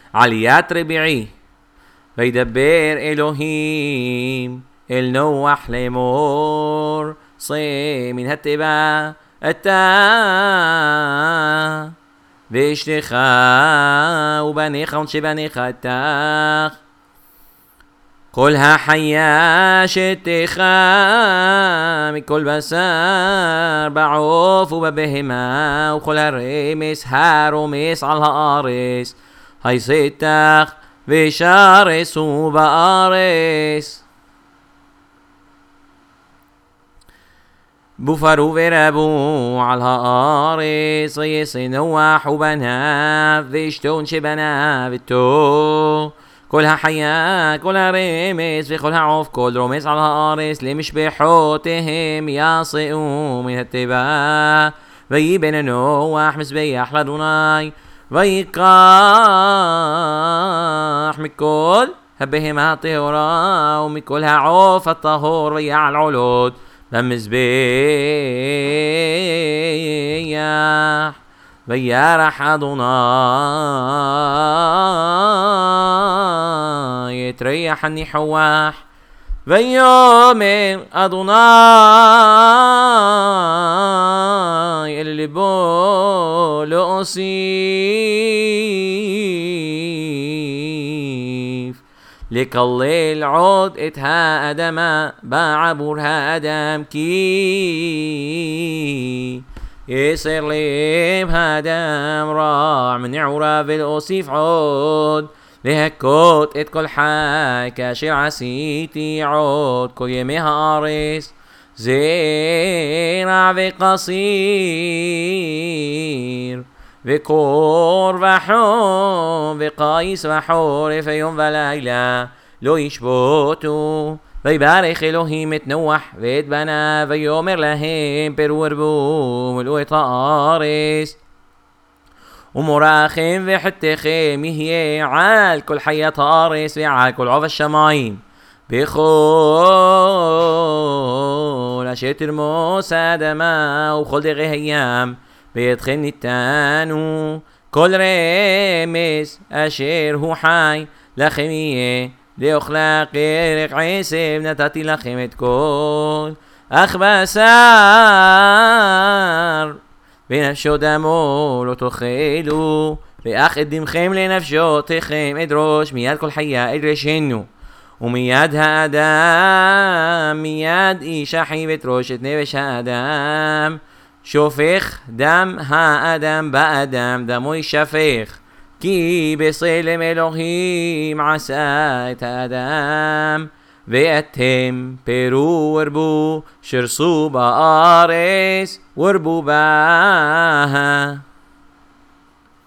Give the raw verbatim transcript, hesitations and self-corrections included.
עליית רביעי. וידבר אלוהים אל נוח לאמור, צא מן התיבה אתה ואשתך ובניך ושבניך איתך, כל החיה שתך מכל בשר בעוף ובבהמה וכל הרמס הרומס על הארץ היסתך ושרסו בארץ. בופרו ורבו על הארץ, ויעשה נוח ובניו ואשתו שבניו איתו, כל החיה, כל הרמס וכל העוף, כל רומס על הארץ למשפחותיהם יצאו מן התיבה. ויבן נוח מזבח לאדוני, ויקח מכל הבהמה הטהורה ומכל העוף הטהור ויעל עולות למזבח. וירח אדוני את ריח הניחוח, ויאמר אדוני אל ליבו להוסיף לקלל עוד את האדמה בעבור האדם, כי יסר לב האדם רע מנעוריו, ולהוסיף עוד להכות את כל חי כאשר עשיתי עוד כל ימי הארץ, זרע וקصיר וקור וחום וקיס וחורף יום ולילה לא ישבותו. ויברך אלוהים את נוח ואת בניו, ויאמר להם פרו ורבו מלאו את הארץ, ומורכם וחתכם יהיה על כל חיית הארץ ועל כל עוף השמיים, בכל אשר תרמוס האדמה וכל דגי הים בידכם ניתנו, כל רמס אשר הוא חי לכם יהיה לאוכלה, כרך עשב נתתי לכם את כל, אך בשר ונפשו דמו לא תאכלו, ואך את דמכם לנפשותיכם אדרוש, מיד כל חיה אדרשנו, ומיד האדם מיד איש אחיו אדרוש את נפש האדם, שופך דם האדם באדם דמו ישפך, כי בצלם אלוהים עשה את האדם. ואתם פרו ורבו, שרסו בארץ ורבו בה.